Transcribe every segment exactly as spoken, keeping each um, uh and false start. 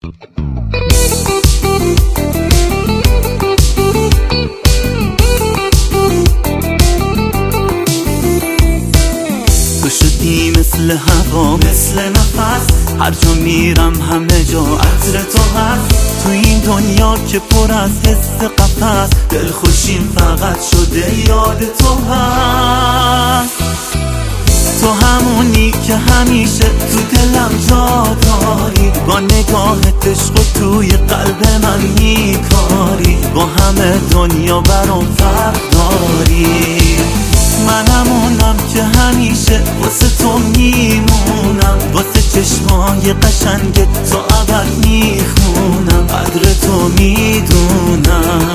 تو شدی مثل هوا، مثل نفس، هر جا میرم همه جا عطر تو هست. تو این دنیا که پر از حس قفس، دلخوشیم فقط شده یاد تو هست. تو همونی که همیشه تو دلم جا داری، با نگاهت عشق و توی قلب من میکاری، با همه دنیا برام فرق داری. من همونم که همیشه واسه تو میمونم، واسه چشمای قشنگت تا ابد میخونم، قدر تو میدونم.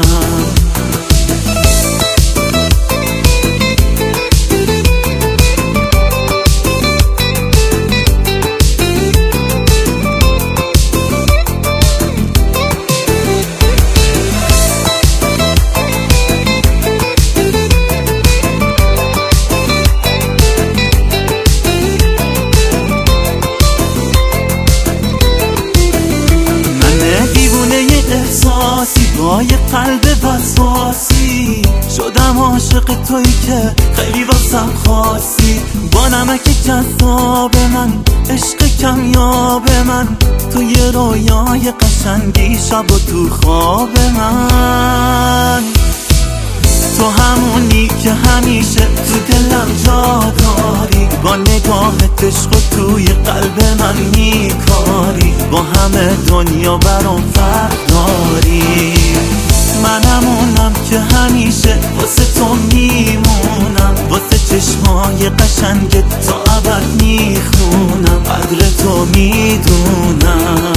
احساسی با یه قلب وسواسی، شدم عاشق تویی که خیلی واسم خاصی. با نمک جذاب من، عشق کمیاب من، تو یه رویای قشنگی شب و تو خواب من. تو همونی که همیشه تو دلم جا داری، با نگاهت عشق و توی قلب من میکاری، با همه دنیا برام فرق داری. من همونم که همیشه واسه تو میمونم، واسه چشمای قشنگت تا ابد میخونم، قدر تو میدونم.